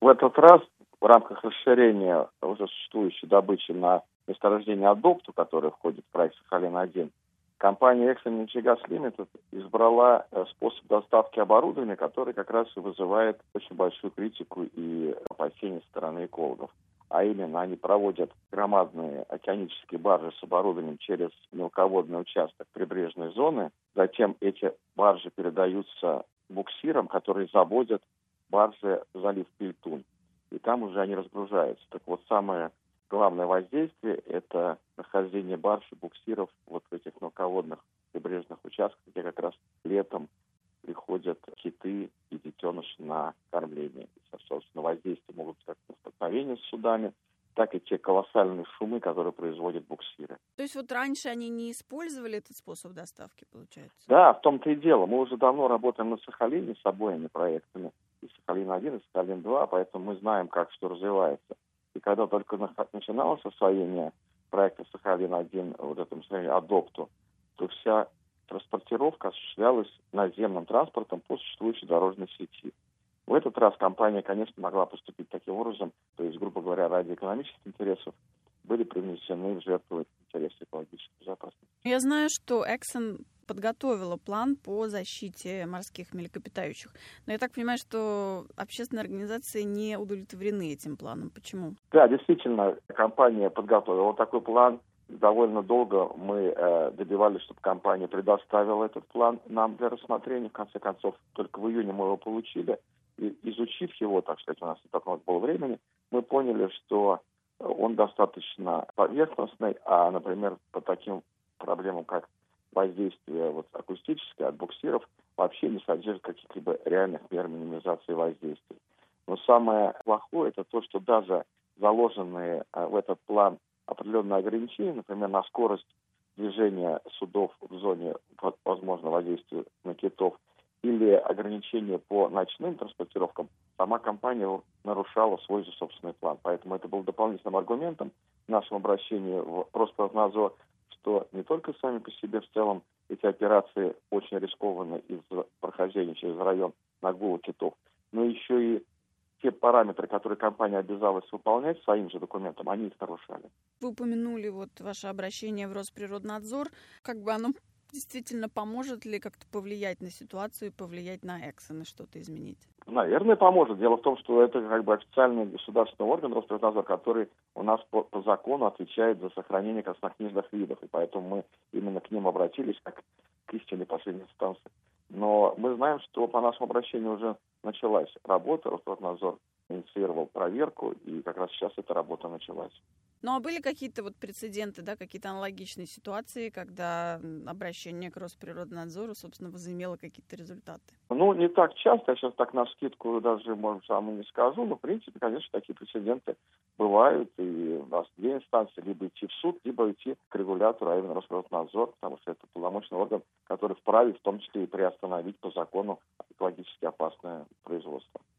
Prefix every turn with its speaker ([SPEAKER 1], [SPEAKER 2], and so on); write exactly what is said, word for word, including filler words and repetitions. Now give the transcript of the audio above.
[SPEAKER 1] В этот раз в рамках расширения уже существующей добычи на месторождение Адопту, которое входит в проект Сахалин-один, компания Exxon Energy Gas Limited избрала способ доставки оборудования, который как раз и вызывает очень большую критику и опасения со стороны экологов. А именно, они проводят громадные океанические баржи с оборудованием через мелководный участок прибрежной зоны. Затем эти баржи передаются буксирам, которые заводят баржи в залив Пильтун. И там уже они разгружаются. Так вот, самое главное воздействие – это нахождение барж и буксиров вот в этих мелководных прибрежных участках, где как раз летом приходят киты и детеныши на кормление. И, собственно, воздействие могут быть как на столкновение с судами, так и те колоссальные шумы, которые производят буксиры.
[SPEAKER 2] То есть вот раньше они не использовали этот способ доставки, получается?
[SPEAKER 1] Да, в том-то и дело. Мы уже давно работаем на Сахалине с обоими проектами. И Сахалин-один, и Сахалин-два, поэтому мы знаем, как что развивается. И когда только начиналось освоение проекта Сахалин-один, вот этом Адопту, то вся транспортировка осуществлялась наземным транспортом по существующей дорожной сети. В этот раз компания, конечно, могла поступить таким образом, то есть, грубо говоря, ради экономических интересов были привнесены в жертву интересы экологической безопасности.
[SPEAKER 2] Я знаю, что Exxon подготовила план по защите морских млекопитающих. Но я так понимаю, что общественные организации не удовлетворены этим планом. Почему?
[SPEAKER 1] Да, действительно, компания подготовила такой план. Довольно долго мы э, добивались, чтобы компания предоставила этот план нам для рассмотрения. В конце концов, только в июне мы его получили. И, изучив его, так сказать, у нас не так много было времени, мы поняли, что он достаточно поверхностный, а, например, по таким проблемам, как воздействие вот, акустическое от буксиров, вообще не содержит каких-либо реальных мер минимизации воздействия. Но самое плохое – это то, что даже заложенные а, в этот план определенные ограничения, например, на скорость движения судов в зоне возможного воздействия на китов, или ограничения по ночным транспортировкам, сама компания нарушала свой же собственный план. Поэтому это было дополнительным аргументом в нашем обращении в Росприроднадзор, что не только сами по себе в целом эти операции очень рискованы из-за прохождения через район нагула китов, но еще и те параметры, которые компания обязалась выполнять своим же документом, они их нарушали.
[SPEAKER 2] Вы упомянули вот ваше обращение в Росприроднадзор. Как бы оно действительно поможет ли как-то повлиять на ситуацию и повлиять на Exxon и что-то изменить?
[SPEAKER 1] Наверное, поможет. Дело в том, что это как бы официальный государственный орган Росприроднадзор, который у нас по, по закону отвечает за сохранение краснокнижных видов. И поэтому мы именно к ним обратились как к истине последней инстанции. Но мы знаем, что по нашему обращению уже началась работа. Росприроднадзор инициировал проверку, и как раз сейчас эта работа началась.
[SPEAKER 2] Ну а были какие-то вот прецеденты, да, какие-то аналогичные ситуации, когда обращение к Росприроднадзору, собственно, возымело какие-то результаты?
[SPEAKER 1] Ну, не так часто, я сейчас так навскидку даже, может, сам и не скажу, но, в принципе, конечно, такие прецеденты бывают, и у нас две инстанции, либо идти в суд, либо идти к регулятору, а именно Росприроднадзор, потому что это полномочный орган, который вправе в том числе и приостановить по закону экологически опасное производство.